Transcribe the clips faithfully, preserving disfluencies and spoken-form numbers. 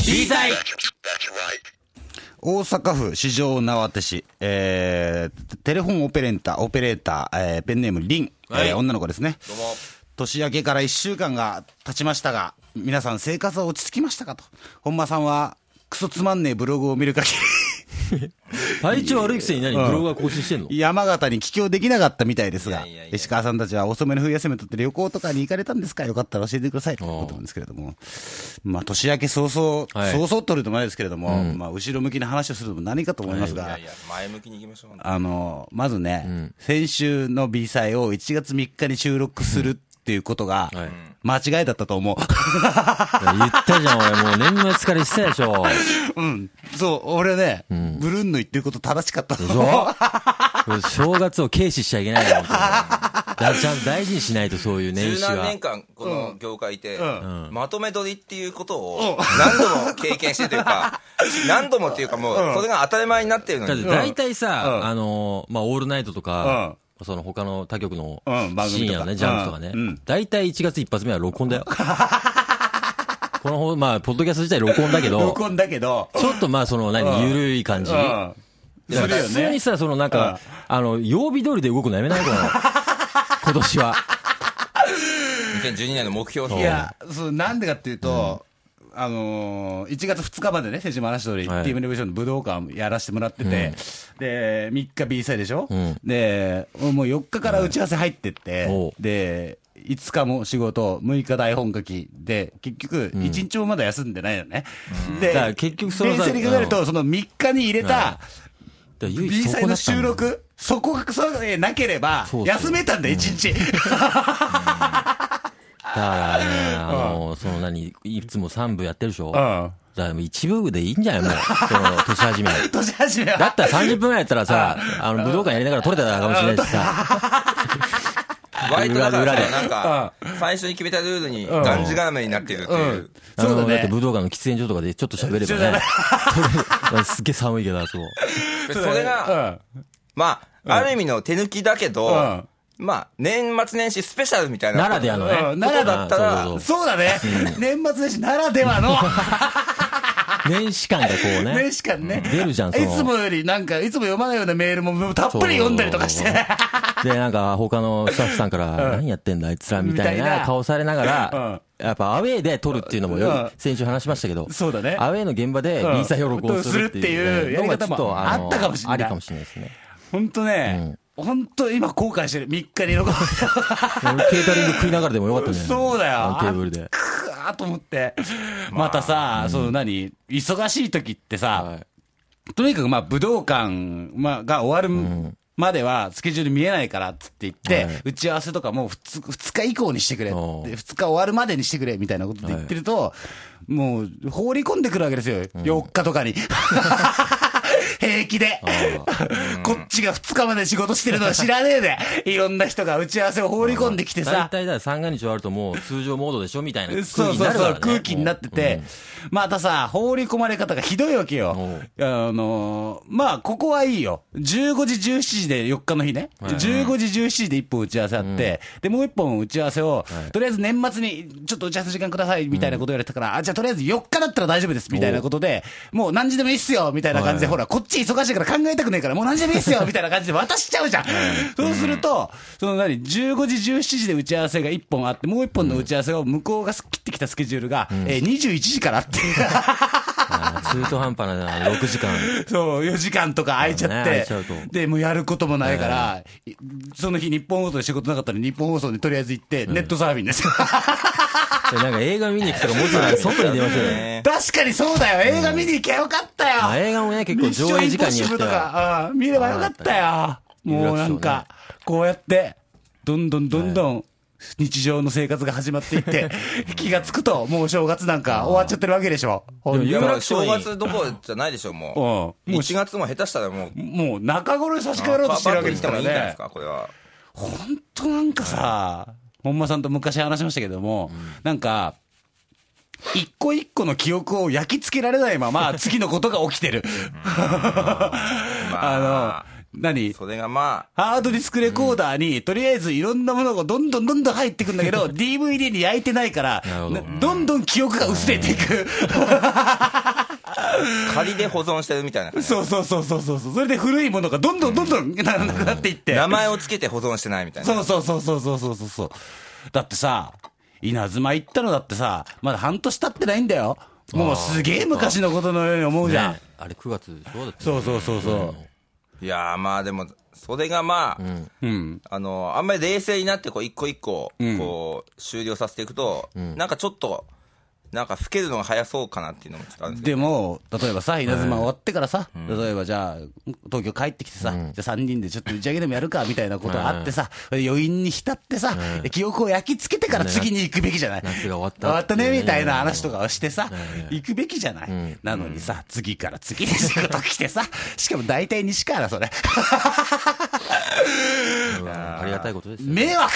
B 祭。 大阪府四条畷市、えー、テレフォンオペレーター、オペレーター、えー、ペンネームリン、 はい、 えー、女の子ですね。 どうも。 年明けからいっしゅうかんが経ちましたが、皆さん生活は落ち着きましたかと。本間さんはクソつまんねえブログを見る限り体調悪いくせに何、ブログが更新してんの？ 山形に帰郷できなかったみたいですが、 いやいやいや石川さんたちは遅めの冬休みを取って旅行とかに行かれたんですか？よかったら教えてくださいということなんですけれども、まあ年明け早々、 はい、 早々取ると前ですけれども、 うん、 まあ後ろ向きな話をするのも何かと思いますが、 いやいや前向きに行きましょう。 あのまずね、 うん、 先週の B 祭をいちがつみっかに収録するっていうことが、 はい、 間違いだったと思う。 言ったじゃん、俺。もう年末から言ってたでしょ。 うん。そう、俺ね、 うん、 ブルンの言ってること正しかったでしょ正月を軽視しちゃいけないよ。だちゃん大事にしないと、そういう年始は。 十何年間、この業界で、 うんうん、まとめ撮りっていうことを何度も経験してというか、何度もっていうかもう、それが当たり前になってるのに。 だって大体さ、うん、あの、まあ、オールナイトとか、 うんその他の他局のうん、 深夜のね、ジャンプとかね、 うん、 大体いちがつ一発目は録音だよ。この、まあ、ポッドキャスト自体録音だけど、 録音だけど、 ちょっとまあ、その、何、ゆるい感じ。 うん、 するよね。普通にさ、そのなんか、あの、曜日通りで動くのやめないかな。今年は。 にせんじゅうにねんの目標。 いや、そう、なんでかっていうと、うん、あのー、いちがつふつかまでね、先週も話した通り、はい、ティームレボリューションの武道館やらせてもらってて、うん、で、みっか B 祭でしょ、うん、で、もうよっかから打ち合わせ入ってって、はい、で、いつかも仕事、むいか台本書きで、結局、いちにちもまだ休んでないよね。 うん、 で、 だから結局その冷静に考えると、そのみっかに入れた、 うん、 B 祭の収録、そこがそれなければ、休めたんだ、いちにち。うんだからね、あの、うん、その何、いつもさん部やってるでしょ、うん、だからいち部でいいんじゃないもう、その、年始め。 年始めだったらさんじゅっぷんぐらいやったらさ、あの、武道館やりながら撮れたかもしれないしさ。 割とだからさ、なんか、最初に決めたルールに、がんじがらめになってるっていう。 そうだね。だって武道館の喫煙所とかでちょっと喋ればね。すっげえ寒いけど、そう。 それが、まあ、ある意味の手抜きだけど、まあ、年末年始スペシャルみたいな。 ならではのね。 ならだったら、そうだね。年末年始ならではの。 年始感がこうね。 年始感ね。 出るじゃん、 いつもよりなんか、いつも読まないようなメールもたっぷり読んだりとかして。 で、なんか他のスタッフさんから、何やってんだあいつらみたいな顔されながら、やっぱアウェーで撮るっていうのもよ、先週話しましたけど、 そうだね。 アウェーの現場で B 祭を録音するっていうやり方もあったかもしれない。ありかもしれないですね。 ほんとね。本当今後悔してる。みっかに録音。 ケータリング食いながらでもよかったね。 そうだよ。 テーブルで。 くわーと思って。またさ、その何、忙しい時ってさ、とにかくまあ武道館が終わるまではスケジュール見えないからっつって言って、打ち合わせとかもふつか以降にしてくれ。ふつか終わるまでにしてくれみたいなことで言ってると、もう放り込んでくるわけですよ。よっかとかに。平気で。こっちがふつかまで仕事してるのは知らねえで。いろんな人が打ち合わせを放り込んできてさ。 大体だ、三が日終わるともう通常モードでしょみたいな空気になるからね。そうそうそう、空気になってて。またさ、放り込まれ方がひどいわけよ。あの、まあ、ここはいいよ。じゅうごじ、じゅうしちじでよっかの日ね。じゅうごじ、じゅうしちじでいっぽん打ち合わせあって、で、もういっぽん打ち合わせを、とりあえず年末にちょっと打ち合わせ時間くださいみたいなこと言われたから、あ、じゃあとりあえずよっかだったら大丈夫ですみたいなことで、もう何時でもいいっすよみたいな感じで、ほら、こっち忙しいから考えたくねえから、もう何時でもいいっすよみたいな感じで渡しちゃうじゃん。そうすると、その何、じゅうごじ、じゅうしちじで打ち合わせがいっぽんあって、もういっぽんの打ち合わせを向こうが切ってきたスケジュールが、えー、にじゅういちじからっていう。 中途半端なろくじかん。 そう、よじかんとか空いちゃって。で、もうやることもないから、その日日本放送で仕事なかったら日本放送にとりあえず行って、ネットサーフィンですよ。 なんか映画見に行くとかもうちょっと外に出ましょうね。 確かにそうだよ。映画見に行きゃよかったよ。 まあ映画もね、結構上映時間によっては。 見ればよかったよ。もうなんか、こうやって、どんどんどんどん、日常の生活が始まっていって、気がつくと、もう正月なんか終わっちゃってるわけでしょ。 いや、正月どころじゃないでしょ、もう。もういちがつも下手したらもう。 もう中頃に差し掛かろうとしてるわけですからね。 いいんじゃないですか、これは。 ほんとなんかさ、本間さんと昔話しましたけども、なんか、一個一個の記憶を焼き付けられないまま、次のことが起きてる。あの、 何それがまあ、ハードディスクレコーダーに、とりあえずいろんなものがどんどんどんどん入ってくんだけど、ディーブイディー に焼いてないから、 なるほどどんどん記憶が薄れていく。 仮で保存してるみたいな感じ。 そうそうそうそうそう。それで古いものがどんどんどんどんなくなっていって。 名前をつけて保存してないみたいな。 そうそうそうそうそうそうそう。だってさ、稲妻行ったのだってさ、まだ半年経ってないんだよ。もうすげえ昔のことのように思うじゃん。 ね、あれくがつでしょだって、ね。 そうそうそうそう。 いやーまあでも、それがまあ、うん、あの、あんまり冷静になってこう一個一個、こう、終了させていくと、うん、なんかちょっと、なんか老けるのが早そうかなっていうのもちょっとあるんですけど。 でも、例えばさ、稲妻終わってからさ、うん、例えばじゃあ、東京帰ってきてさ、うん、じゃあさんにんでちょっと打ち上げでもやるか、みたいなことがあってさ、うん、余韻に浸ってさ、うん、記憶を焼き付けてから次に行くべきじゃない。 夏が終わった。 終わったね、みたいな話とかをしてさ、行くべきじゃない。うん、なのにさ、次から次に仕事来てさ、しかも大体西川だ、それ。 ありがたいことですよ。 迷惑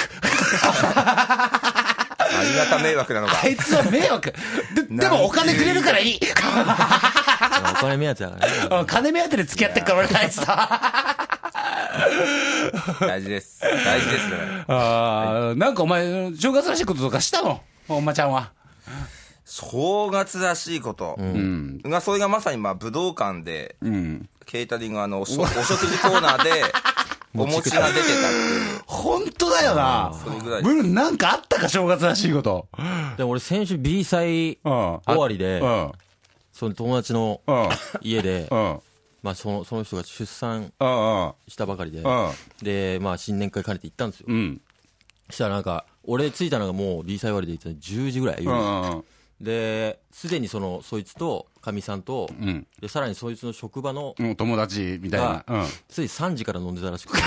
ありがた迷惑なのか。 あいつは迷惑。で, でもお金くれるからいい。 お金目当てだからね。 金目当てで付き合ってっから俺あいつは。 大事です。大事ですね。 ああ、なんかお前、正月らしいこととかしたのおんまちゃんは。 正月らしいこと。うん。が、それがまさにまあ武道館で、うん、ケータリングあのお食事コーナーで、お餅が出てたっていう。 本当だよな。それぐらい。ブルーなんかあったか正月らしいこと。 で俺先週 B 祭終わりで、うん、その友達の家で、うん、まあそのその人が出産したばかりで、うん、でまあ新年会兼ねて行ったんですよ。うん、そしたらなんか俺着いたのがもう B 祭終わりで行ったのじゅうじぐらい。うんで、すでにその、そいつと、かみさんと、うん、で、さらにそいつの職場の、 うん、友達みたいな。うん、 ついさんじから飲んでたらしく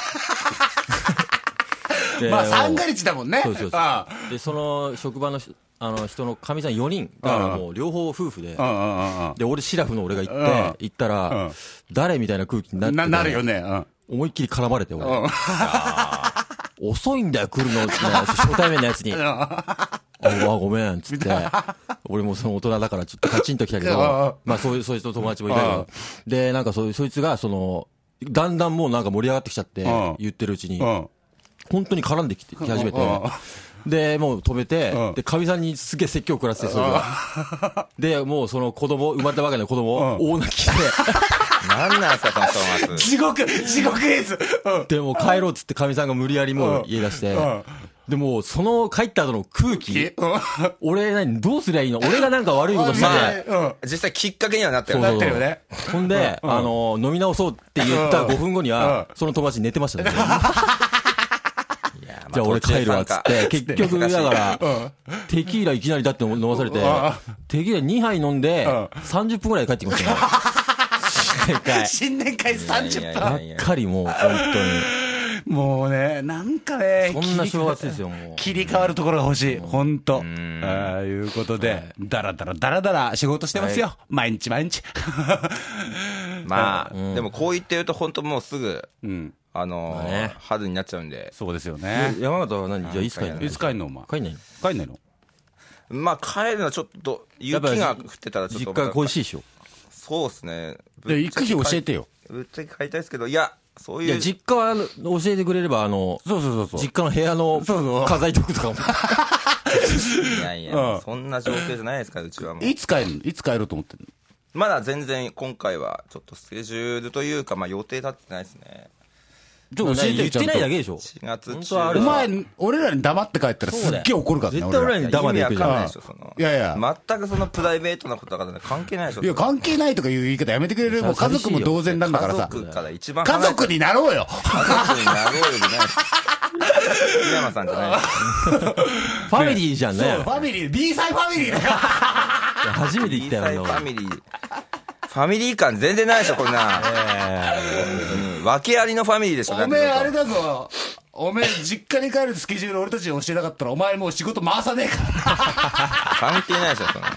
て。まあ、三が日だもんね。 そうそうそう。ああで、その職場の、あの人のかみさんよにん、だからもう両方夫婦で、で、俺、シラフの俺が行って、行ったら、誰みたいな空気になって、 な、なるよね。 思いっきり絡まれて、俺。遅いんだよ、来るのって、初対面のやつに。あ、ごめん、つって。俺もその大人だからちょっとカチンときたけど、まあそういう、そういう人友達もいたけど。で、なんかそういう、そいつが、その、だんだんもうなんか盛り上がってきちゃって、言ってるうちに、本当に絡んできて、き始めて、で、もう止めて、で、かみさんにすげえ説教食らって、それが。で、もうその子供、生まれたばかりの子供、大泣きして、 なんなんすか、その正月。 地獄、地獄絵図。 で、もう帰ろうっつってかみさんが無理やりもう家出して、でも、その帰った後の空気、俺何、どうすりゃいいの俺がなんか悪いことして、 実際きっかけにはなってるなってるよね。 ほんで、あの、飲み直そうって言ったごふんごには、その友達寝てましたね。じゃあ俺帰るわっつって、結局だから、テキーラいきなりだって飲まされて、テキーラにはい飲んで、さんじゅっぷんくらいで帰ってきましたね。新年会。 新年会さんじゅっぷん。 ばっかりもう、本当に。 もうね、なんかね、 そんな正月ですよ、もう。 切り替わるところが欲しい。ほんと。ああ、いうことで、だらだらだらだら仕事してますよ。毎日毎日。 まあ、でもこう言ってると本当もうすぐ、あの、春になっちゃうんで。 そうですよね。 山形は何じゃあいつ帰るのいつ帰るのお前。 帰んないの帰んないのまあ帰るのはちょっと、雪が降ってたらちょっと。 実家恋しいでしょ。 そうですね。 行く日教えてよ。 ぶっちゃけ帰りたいですけど、いや、そういう。いや、 実家は教えてくれれば、あの、 そうそうそうそう。 実家の部屋の家財徳とかも。 いやいや、そんな状況じゃないですから、うちはもう。 いつ帰るのいつ帰ると思ってるのまだ全然今回は、ちょっとスケジュールというか、まあ予定立ってないですね。 ちょっと教えて言ってないだけでしょしがつ中。お前、俺らに黙って帰ったらすっげえ怒るからね。 絶対俺らに黙って行くじゃん。 いやいや。全くそのプライベートなことだから関係ないでしょ。 いや、関係ないとかいう言い方やめてくれる。もう家族も同然なんだからさ。 家族から一番家族になろうよ。 家族になろうよじゃない。井山さんじゃない。 ファミリーじゃんね。 そう、ファミリー。B サイファミリーだよ。 初めて言ったよ。 B サイファミリー。ファミリー感全然ないでしょ、こんな。えー、訳ありのファミリーでしょ、 おめえあれだぞ。おめえ実家に帰るスケジュール俺たちに教えなかったら、お前もう仕事回さねえから。 関係ないでしょ、その。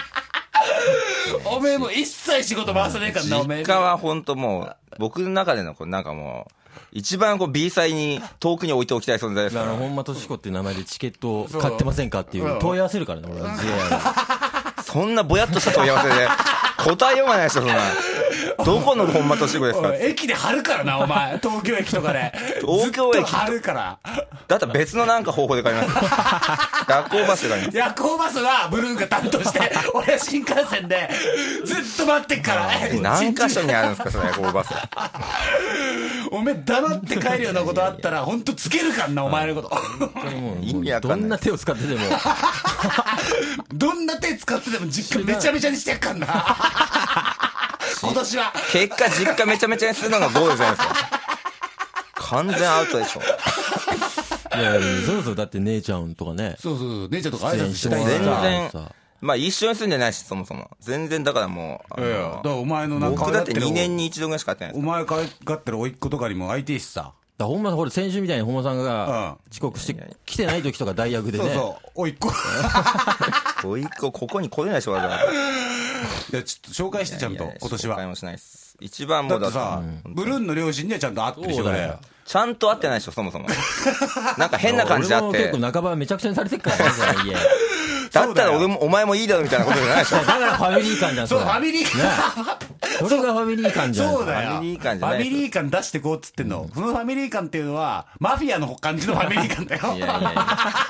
おめえもう一切仕事回さねえからな、おめえ。 実家はほんともう、僕の中での、なんかもう、一番こう B 祭に遠くに置いておきたい存在ですから。 あの、本間敏彦っていう名前でチケットを買ってませんかっていう問い合わせるからね、俺は。 そんなぼやっとした問い合わせで、 答えようがないでしょ、そんな。どこの本間敏子ですか。 駅で貼るからな、お前。東京駅とかで。 東京駅。 ずっと貼るから。 だったら別のなんか方法で買います。夜行バスで買います。 夜行バスはブルーが担当して、俺は新幹線でずっと待ってっから。 何箇所にあるんですか、その夜行バス。 おめえ黙って帰るようなことあったら、ほんとつけるかんな、お前のこと。 意味わかんない。 どんな手を使ってでも。 どんな手使ってでも実家めちゃめちゃにしてっかんな。今年は。 結果実家めちゃめちゃにするのがゴールじゃないですか。完全アウトでしょ。 いやいや、そろそろだって姉ちゃんとかね。 そうそう、姉ちゃんとか挨拶したい全然。まあ一緒に住んでないし、そもそも。全然だからもう。 いやいや、だからお前のなんか。 僕だってにねんに一度ぐらいしか会ってないです。 お前かかってる甥っ子とかにも会いてえしさ。 だほんま、ほら、先週みたいに本間さんが遅刻して、来てない時とか代役でね。 そうそう、甥っ子。 甥っ子、ここに来れないでしょ、わざわざ。いや、ちょっと紹介して、ちゃんと、今年は。 紹介もしないです。一番もだってさ、ブルーンの両親にはちゃんと会ってるでしょ、俺。 ちゃんと会ってないでしょ、そもそも。なんか変な感じであって。 結構半ばめちゃくちゃにされてっからね、家。 だったら俺も、お前もいいだろみたいなことじゃないでしょ。 だからファミリー感じゃん、 そう、ファミリー感。 それがファミリー感じゃん。 そうだよ。 ファミリー感じゃない。 ファミリー感出してこうっつってんの。そのファミリー感っていうのは、マフィアの感じのファミリー感だよ。いやいやいや。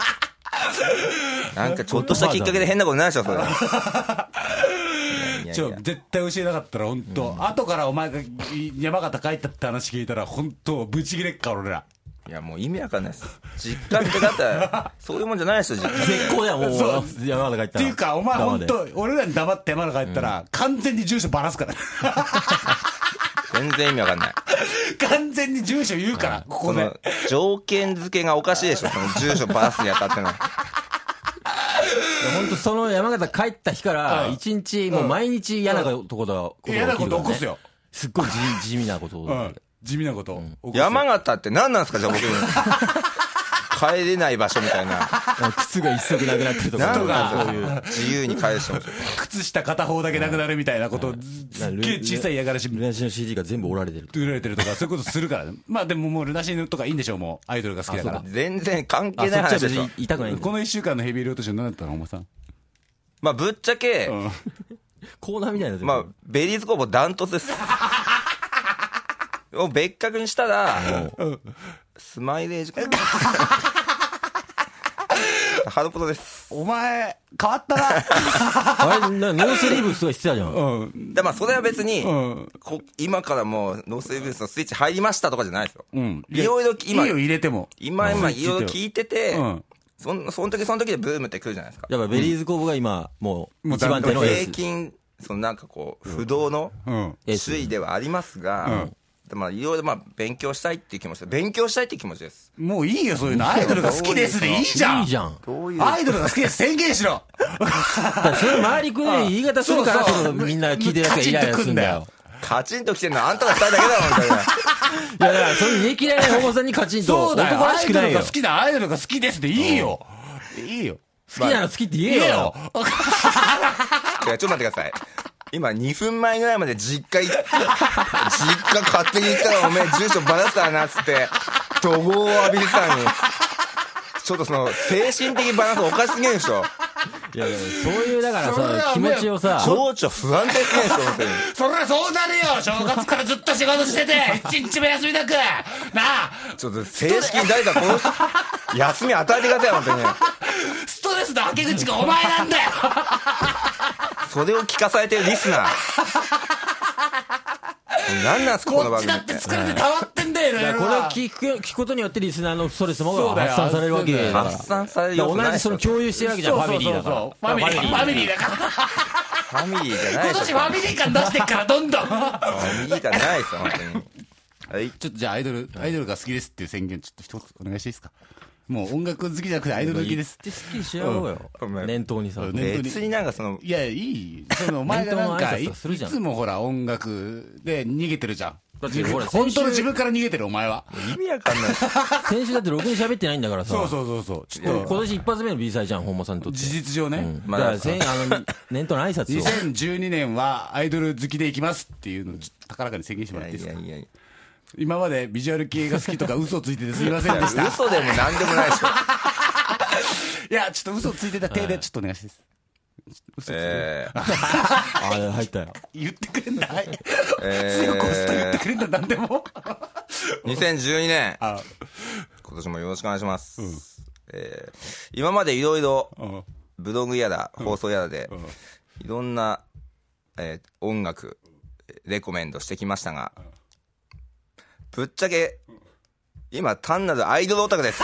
なんかちょっとしたきっかけで変なことないでしょ、それ。 ちょ、絶対教えなかったら、本当、うん、後からお前が山形帰ったって話聞いたら、本当、ブチギレっから、俺ら。 いや、もう意味わかんないです。実家ってだったら、そういうもんじゃないですよ、実家。 絶好や、もう、山形帰ったら。 っていうか、お前本当、俺らに黙って山形帰ったら、うん、完全に住所ばらすから。 全然意味わかんない。 完全に住所言うから、ここで。 条件付けがおかしいでしょ、その住所ばらすにあたっての。 本当その山形帰った日から一日もう毎日嫌なことが嫌なこと起こすよ。 すっごい地味なこと地味なこと山形って何なんですか、じゃあ僕に帰れない場所みたいな。 靴が一足なくなってるとかそういう自由に帰れしても靴下片方だけなくなるみたいなことすっげえ小さい嫌がらし。 ルナシーの シーディー が全部折られてる売られてるとかそういうことするから。まあでももうルナシーとかいいんでしょう、もうアイドルが好きだから。 全然関係ない話でしょ。 痛くない。 このいっしゅうかんのヘビーローテーション何だったの、お前さん。 まあぶっちゃけコーナーみたいな。 まあベリーズ工房ダントツです。を別格にしたらスマイレージかな。ハロプロです。 お前変わったな。 あれノースリーブスが必要じゃん。 うん。でまあそれは別に、うん、こ今からもうノースリーブスのスイッチ入りましたとかじゃないですよ。うん。いろいろ今いいよ入れても今今いろいろ聞いてて、うん、そのその時その時でブームってくるじゃないですか。 やっぱベリーズ工房が今もう一番手のエース。 平均そのなんかこう不動の首位ではありますが。うんまあ、いろいろまあ勉強したいっていう気持ちで勉強したいっていう気持ちです。 もういいよ、そういうの。アイドルが好きですでいいじゃん。 いいじゃん。 アイドルが好きです宣言しろ。 それ周りくね言い方するからそのみんな聞いてるやつがイライラするんだよ。 カチンときてんのあんたがしたいだけだもんみたいな。いやだからその煮え切らない保護さんにカチンと。 そうだよ。 男らしくないよ。 アイドルが好きなアイドルが好きですでいいよ。いいよ。 好きなの好きって言えよ。 いやちょっと待ってください。今にふんまえぐらいまで実家行って実家勝手に行ったらおめえ住所ばらしたなっつって怒号を浴びてたのにちょっとその精神的バランスおかしすぎるでしょ。 いやいやそういうだからさ気持ちをさ情緒不安定すぎるでしょ。本当にそりゃそうなるよ。正月からずっと仕事してて一日も休みなくなあ。 ちょっと正式に誰かこの休み与えてください。本当にストレスのはけ口がお前なんだよ。 それを聞かされてるリスナー何なんすかこの番組って。 こっちだって疲れて溜まってんだよね。 これを聞く聞くことによってリスナーのストレスも発散されるわけだから。 発散されるよ。 同じその共有してるわけじゃん。ファミリーだから。 ファミリーファミリーだから。 ファミリーじゃない。 今年ファミリー感出してっからどんどん。ファミリー感ないですよ本当に。 はい。ちょっとじゃあアイドルアイドルが好きですっていう宣言ちょっと一つお願いしていいですか。もう音楽好きじゃなくてアイドル好きです。 って好きにしようよ。念頭にさ。 別になんかそのいやいい。そのお前がなんかいつもほら音楽で逃げてるじゃん。だってほら本当の自分から逃げてるお前は。 意味わかんない。 先週だってろくに喋ってないんだからさ。 そうそうそうそう。 ちょっと今年一発目の B 祭じゃん本間さんにとって。 事実上ね。 だからせんあの念頭の挨拶を。 にせんじゅうにねんはアイドル好きでいきますっていうのを高らかに宣言してもらっていいですか。いやいやいや。今までビジュアル系が好きとか嘘ついててすいませんでした。 嘘でもなんでもないでしょ。 いやちょっと嘘ついてた手でちょっとお願いします。 えー、 あれ入ったよ。 言ってくれんだ。はい。 えー、 強く押すと言ってくれんだ、なんでも。 にせんじゅうにねん、 あ、 今年もよろしくお願いします。 うん、 えー、今までいろいろ、 うん、 ブログやら、放送やらで、 うん、 いろんな、えー、音楽、レコメンドしてきましたが、ぶっちゃけ、今単なるアイドルオタクです。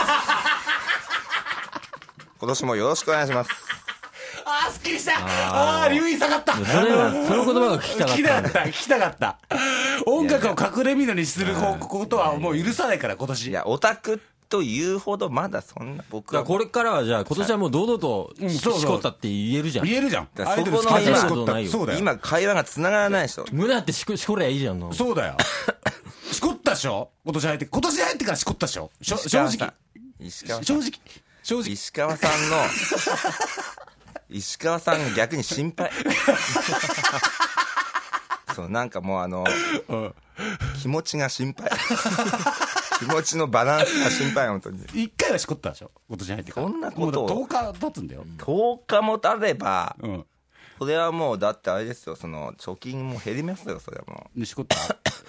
今年もよろしくお願いします。 あー、すっきりした。ああー、留飲下がった。 それは、その言葉が聞きたかった。 聞きたかった、聞きたかった。音楽を隠れ蓑にすることはもう許さないから、今年。 いや、オタクというほどまだそんな僕は。 これからはじゃあ、今年はもう堂々としこったって言えるじゃん。 言えるじゃん。 アイドル好きでしこった。 そうだよ。 今会話が繋がらないでしょ。 胸あってしこ、しこりゃいいじゃんの。 そうだよ。しこったでしょ、今年入って。今年入ってからしこったでしょ、正直。 石川さん。 正直。正直。 石川さんの、石川さんが逆に心配。そう、なんかもうあの、うん、気持ちが心配。気持ちのバランスが心配、本当に。 一回はしこったでしょ、今年入ってから。 そんなことを。 とおか経つんだよ。 とおかも経てば、 うん。 それはもう、だってあれですよ、その、貯金も減りますよ、それはもう。しこった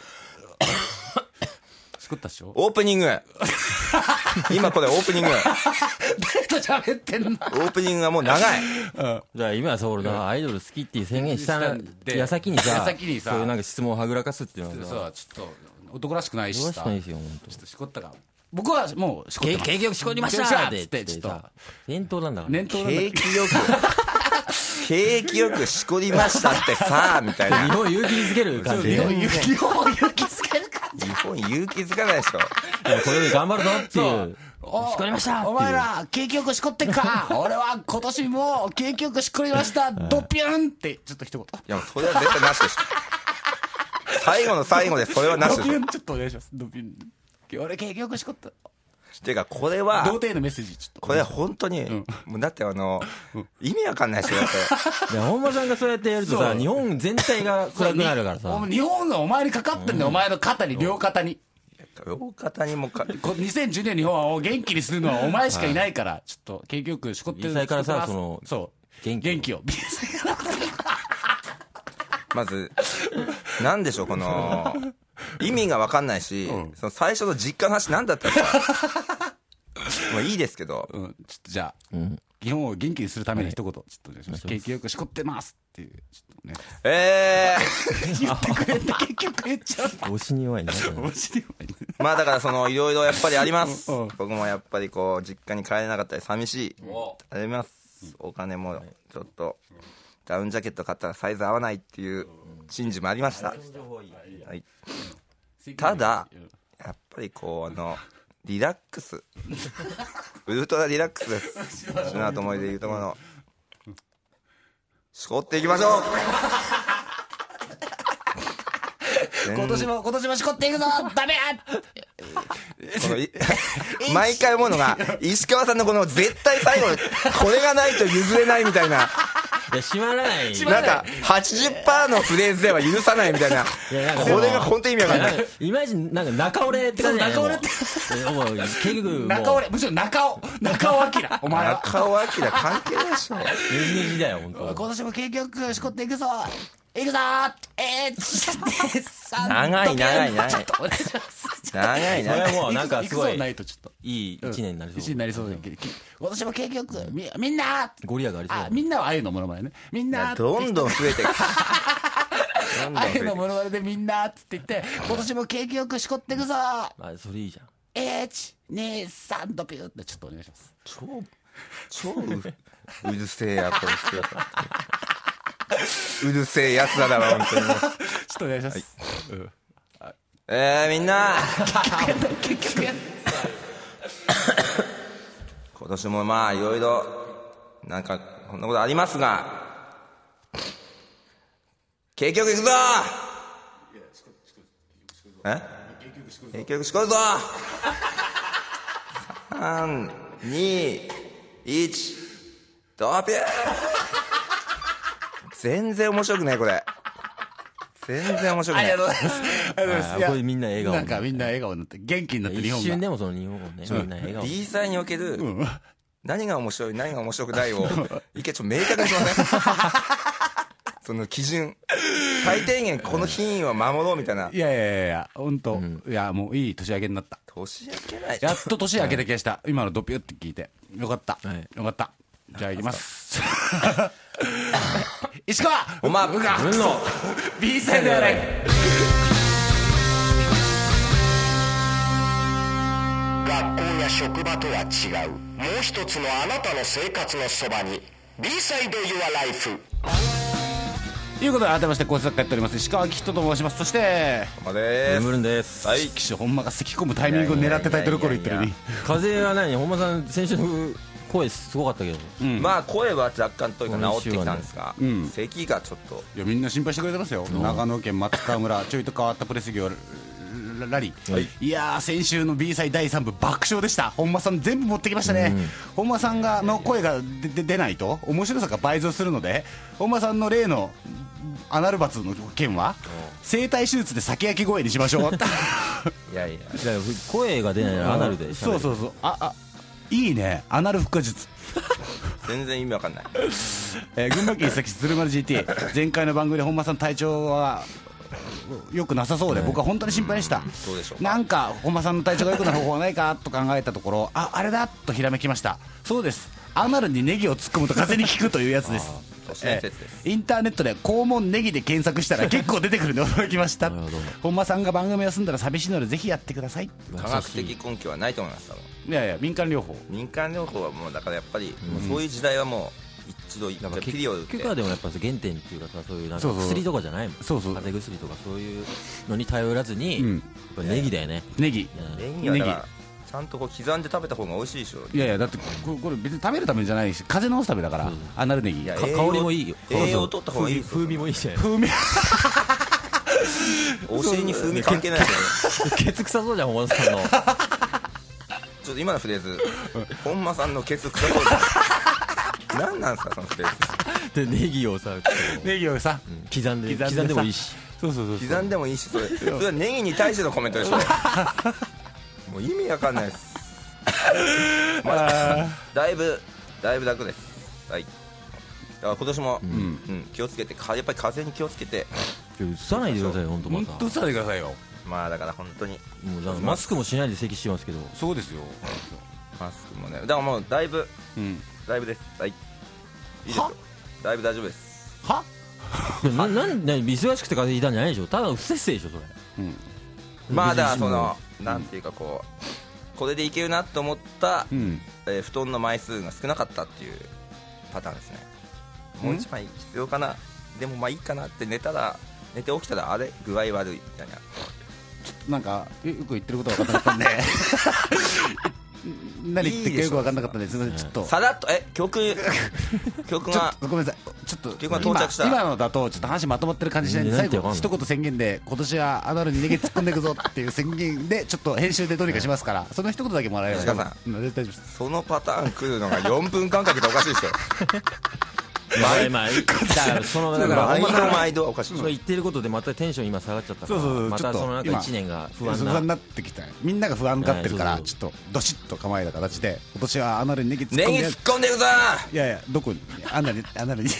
しこったっしょ、 オープニング。今これオープニング。 誰と喋ってんの。オープニングがもう長い。 うん、じゃあ今はそうだ、アイドル好きっていう宣言した矢先にさ、 矢先にさ、 そういうなんか質問をはぐらかすっていうのはさ、ちょっと男らしくないしさ。 男らしくないですよ、本当。 ちょっとしこったか。僕はもうしこってます。 景気よくしこりましたってってちょっと念頭なんだから。 念頭なんだ。 景気よく。景気よくしこりましたってさ、みたいな。 日本勇気づける感じ。 日本勇気づける感じ。 日本勇気づかないでしょ。 これで頑張るぞっていう。しこりましたお前ら、景気よくしこってんか。俺は今年も景気よくしこりました。ドピュンって、ちょっと一言。 いや、それは絶対なしでしょ。最後の最後でそれはなしでしょ。 ドピュン、ちょっとお願いします。ドピュン。俺景気よくしこった。 ていうか、これは、 童貞のメッセージ、ちょっと。 これは本当に、うん、もうだってあの、うん、意味わかんないでしょ、だって。 いや、本間さんがそうやってやるとさ、日本全体が暗くなるからさ。 日本がお前にかかってんだよ、うん、お前の肩に、両肩に。 両肩にもか、 にせんじゅうねん日本を元気にするのはお前しかいないから、ちょっと、結局、しこってる。 ビーサイからさ、その、 そう。元気。元気を。ビーサイから。 まず、なんでしょう、この、意味がわかんないし、うん、その最初の実家の話なんだったか。もういいですけど。 うん、ちょっとじゃあ、うん、日本を元気にするために一言、ちょっとね、景気よくしこってますっていう、ちょっとね。 えー。言ってくれって結局言っちゃう。 推しに弱いね。 推しに弱いね。 まあだからその、いろいろやっぱりあります。うん、僕もやっぱりこう、実家に帰れなかったり寂しい。あります。お金もちょっと、ダウンジャケット買ったらサイズ合わないっていう珍事もありました。はい、ただ、やっぱりこう、あの、リラックス。ウルトラリラックスです。しなと思いで言うところの。しこっていきましょう。 今年も、今年もしこっていくぞダメこの毎回思うのが、石川さんのこの絶対最後、これがないと譲れないみたいな。 いや、閉まらない。 なんか、はちじゅっパーセント のフレーズでは許さないみたいな。これが本当に意味わかんない。 イメージ、なんか中折れって感じだよね。 中折れって。 結局、 中折れ、むしろ中尾。中尾明。お前は。 中尾明関係ないでしょ。 ねじねじだよ、本当。 今年も景気よくしこっていくぞいくぞーえー、 長い長い長い。長い長い。それはもうなんかすごい、 ないとちょっといい一年になりそう。 一年になりそうだけど、今年も景気よく、み、みんなゴリラがありそう。 あ、みんなはあゆのものまねね。みんなどんどん増えていく。 あゆのものまねでみんなって言って、今年も景気よくしこっていくぞあ、それいいじゃん。 いち、に、さんドピューってちょっとお願いします。 超、超うるせえや、こいつ。うるせえやつだだろ、本当に。ちょっとお願いします。 はい、えー、みんな結局や今年もまあ、いろいろ、なんか、こんなことありますが、景気よくいくぞえ景気よくしこるぞさん、に、いち、ドピュー全然面白くないこれ。全然面白くない。 ありがとうございます。ありがとうございます。 これみんな笑顔。 なんかみんな笑顔になって、元気になって日本が。 一瞬でもその日本をね、みんな笑顔。 B サイにおける、 何が面白い何が面白くないを一回ちょっと明確にしませんその基準最低限この品位は守ろうみたいな。 いやいやいやいや本当、うん、いやもういい年明けになった。 年明けないやっと年明けた気がした、はい、今のドピュって聞いてよかった、はい、よかった。じゃあいきます石川おまぶが分の B サイドやない。 学校や職場とは違うもう一つのあなたの生活のそばに B サイド Your Life。 ということで改めまして構成作家やっております石川きっとと申します。そしてほんまでーすムルンです。 はい岸ほんまが咳込むタイミングを狙ってタイトルコール言ってるのに風は何ほんまさん先週の声すごかったけど、 うん、まあ声は若干というか治ってきたんですが、ねうん、咳がちょっといやみんな心配してくれてますよ、うん、長野県松川村ちょいと変わったプレス業ラリー、はい、いやー先週の B 祭だいさん部爆笑でした。本間さん全部持ってきましたね、うん、本間さんがの声がで出ないと面白さが倍増するので本間さんの例のアナルバツの件は声帯手術で酒焼け声にしましょういやいや声が出ないならアナルでそうそうそうああいいねアナル腹話術全然意味わかんない、 えー、群馬県伊勢崎市鶴丸 ジーティー 前回の番組で本間さん体調はよくなさそうで僕は本当に心配でした、 うん、うでしょうなんか本間さんの体調が良くなる方法はないかと考えたところああれだとひらめきました。そうですアナルにネギを突っ込むと風に効くというやつですえー、インターネットで肛門ネギで検索したら結構出てくるんで驚きました本間さんが番組を休んだら寂しいのでぜひやってください。 科学的根拠はないと思います多分。 いやいや民間療法民間療法はもうだからやっぱり、もうそういう時代はもう一度なんかピリオド結局はでもやっぱ原点っていうかさそういうなんか薬とかじゃないもん。そうそう風邪薬とかそういうのに頼らずに、うん、やっぱネギだよね。 ネギネギはだからちゃんとこう刻んで食べた方が美味しいでしょ。 いやいやだってこれ別に食べるためじゃないし風邪治すためだから、うん、アナルネギ香りもいいよ。 栄養を取った方がいい。 風味もいいじゃん。 風味お尻に風味関係ないですよね。 ケツ臭そうじゃん本間さんのちょっと今のフレーズ本間さんのケツ臭そうじゃん何なんですかそのフレーズでネギをさネギをさ、 うん、刻んで刻んでもいいしそうそうそうそう刻んでもいいしそれそれはネギに対してのコメントでしょもう意味わかんないです、まあ、だいぶだいぶ楽です。はいだから今年も、うんうん、気をつけてやっぱり風邪に気をつけてうさないでくださいよ本当また本当うさないでくださいよ。 まあだから本当にもうマスクもしないで咳してますけど。 そうですよマスクもねだからもうだいぶ、うん、だいぶです。はいいいですよだいぶ大丈夫です。 はななんな忙しくて風邪ひいたんじゃないでしょ。ただ不摂生でしょそれ、うん、 まあだからそのなんていうかこうこれでいけるなと思った、うんえー、布団の枚数が少なかったっていうパターンですね。もう一枚必要かなでもまあいいかなって寝たら寝て起きたらあれ具合悪いみたいなちょっとなんかよく言ってることが分からなかったんで何言ってるかよく分からなかったんですみませんちょっとさらっとえ曲曲がごめんなさいちょっと曲が到着した今, 今のだとちょっと話まとまってる感じしないんで最後一言宣言で今年はアナルにネギ突っ込んでいくぞっていう宣言でちょっと編集でどうにかしますからその一言だけもらえれば大丈夫です。 そのパターン来るのがよんぷんかんかけておかしいですよ毎毎だからそのだから毎度毎度おかしい。 そう言ってることでまたテンション今下がっちゃったからまたそのなんかいちねんが不安な不安になってきた。みんなが不安がってるからちょっとどしっと構えた形で今年はアナルにネギ突っ込んでネギ突っ込んでいくぞ。 いやいやどこにアナルにアナルに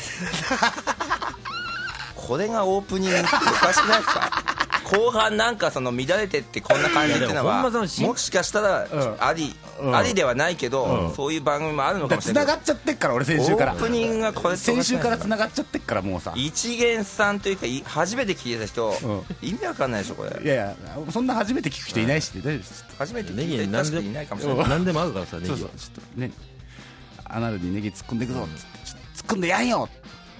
これがオープニングっておかしくないですか後半なんかその乱れてってこんな感じっていうのはもしかしたらあり、うん、ありではないけど、うん、そういう番組もあるのかもしれない。 繋がっちゃってっから俺先週からオープニングがこれ先週から繋がっちゃってっからもうさ一元さんというか初めて聞いた人、うん、意味わかんないでしょこれ。 いやいやそんな初めて聞く人いないし、うん、大丈夫です。 初めて聞いた人いないかもしれない。 何でも合うからさネギはそうそうちょっとねアナルにネギ突っ込んでいくぞっつって突っ込んでやんよ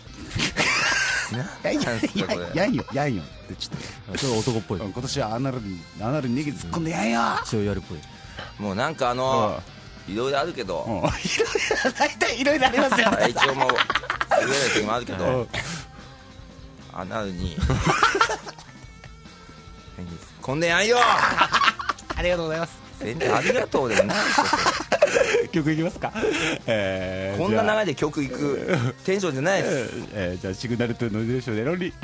やんよやんよやんよってちょっとそれ男っぽい。 今年はアナルにアナルにネギ突っ込んでやんよそういうあるっぽい。 もうなんかあのいろいろあるけどいろいろ大体いろいろありますよ体調も優れる時もあるけどアナルにネギ突っ込んでやんよありがとうございます。 全然ありがとうでもないですよ曲いきますか、 えー、こんな流れで曲いくテンションじゃないです、 えー、じゃあシグナルトゥーノイズレーションでロンリー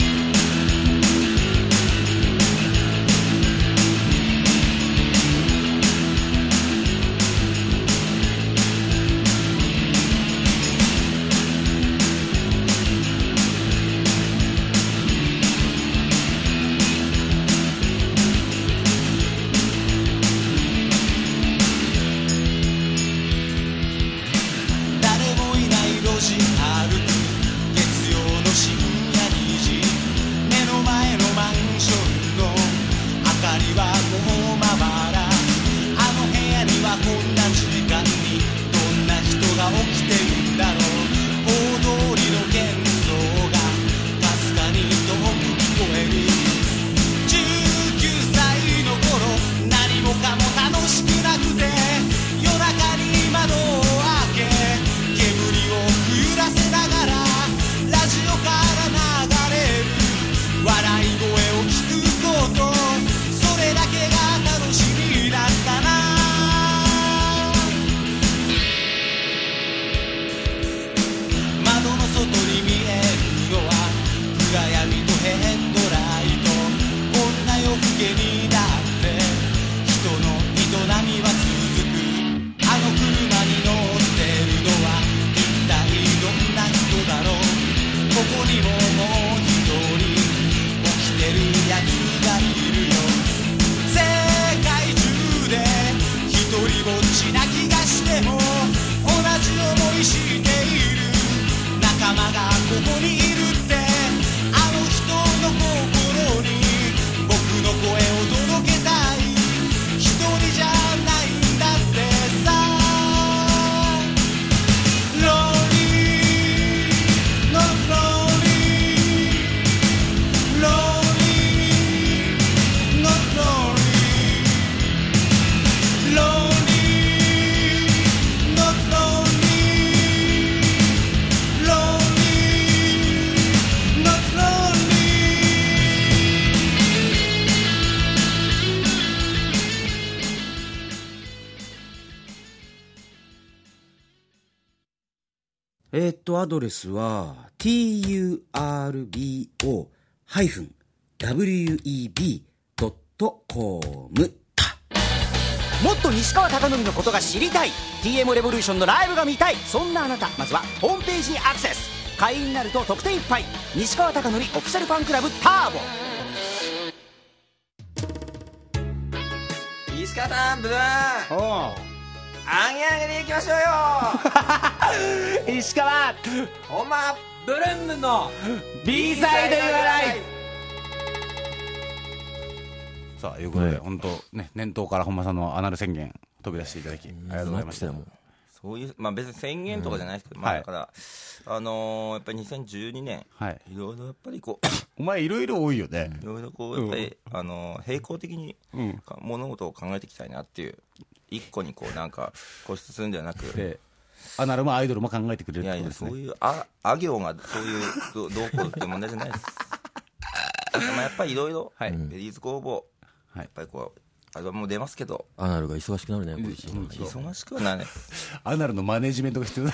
えー、っとアドレスは ティーユーアールビーオー ハイフン ダブリューイービー ドットコム。 もっと西川貴教のことが知りたい、 ティーエム レボリューションのライブが見たい、そんなあなた、まずはホームページにアクセス。会員になると特典いっぱい。西川貴教オフィシャルファンクラブターボ。 石川さん、ブーン、 おうあげあげでいきましょうよ石川ほんまブルームの B サイド言わない。さあいうことで、本当ね、年頭から本間さんのアナル宣言飛び出していただきありがとうございました。 そういう、まあ別に宣言とかじゃないですけど、まあだから、あのー、やっぱりにせんじゅうにねん、はい、いろいろやっぱりこうお前いろいろ多いよね。 いろいろこうやっぱり、うん、あのー、平行的に、うん、物事を考えていきたいなっていう、一個にこうなんか固執するんではなく、 でアナルもアイドルも考えてくれるってことですね。 いやいや、そういうああ行がそういうどどうこうって問題じゃないです。まあやっぱりいろいろベリーズ工房、はい、やっぱりこうアルバムも出ますけど、 アナルが忙しくなるね、 今年、うん、忙しくはないね。 アナルのマネジメントが必要だ。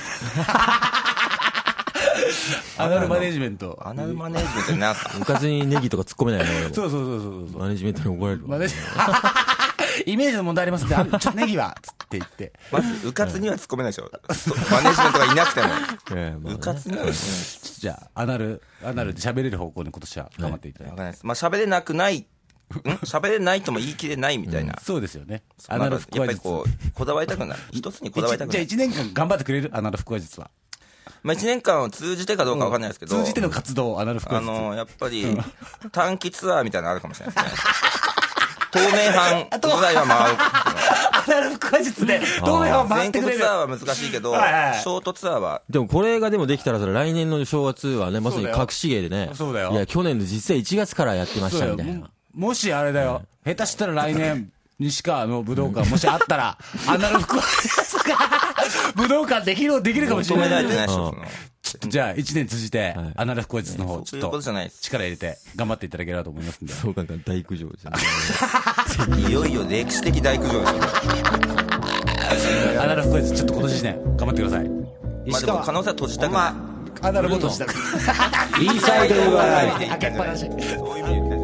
アナルマネジメント。 アナルマネジメントって何すか？ うかつにネギとか突っ込めないの。 そうそうそうそうそう。 マネジメントに怒られる。マネジイメージの問題ありますんで、ちょっとネギはつって言って。 まずうかつには突っ込めないでしょ。マネジメントがいなくても。えーまあね、うかつには。 じゃあアナルアナルで喋れる方向に今年は頑張っていただいて。 わかんないです。まあ喋れなくない。喋れないとも言い切れないみたいな、 うん、そうですよね。 アナル腹話術、やっぱりこうこだわりたくない、一つにこだわりたくない。 じゃあいちねんかん頑張ってくれる？アナル腹話術は。 まあいちねんかんを通じてかどうかわかんないですけど、 通じての活動、アナル腹話術、 あのー、やっぱり短期ツアーみたいなのあるかもしれないですね。透明版ぐらいは回る。 アナル腹話術で透明版回ってくれる。 全国ツアーは難しいけど、はいはいはい、ショートツアーは。 でもこれがでもできたらそれ来年の正月はね、まさに隠し芸でね。 そうだよ。 いや去年の実際いちがつからやってましたみたいな。 もしあれだよ、うん、下手したら来年西川の武道館もしあったら、うん、アナル腹話術が武道館で披露できるかもしれない。 ないじゃないでしょ。 ちょっとじゃあいちねん通じて、はい、アナル腹話術の方ちょっと力入れて頑張っていただければと思いますんで。 そうか、大苦情ですね。いよいよ歴史的大苦情ですね。 アナル腹話術ちょっと今年いちねん頑張ってください。 まあでも可能性は閉じたくない。 アナルも閉じたくない。 インサイドユアライフ。 開けっぱなし。 そういう意味で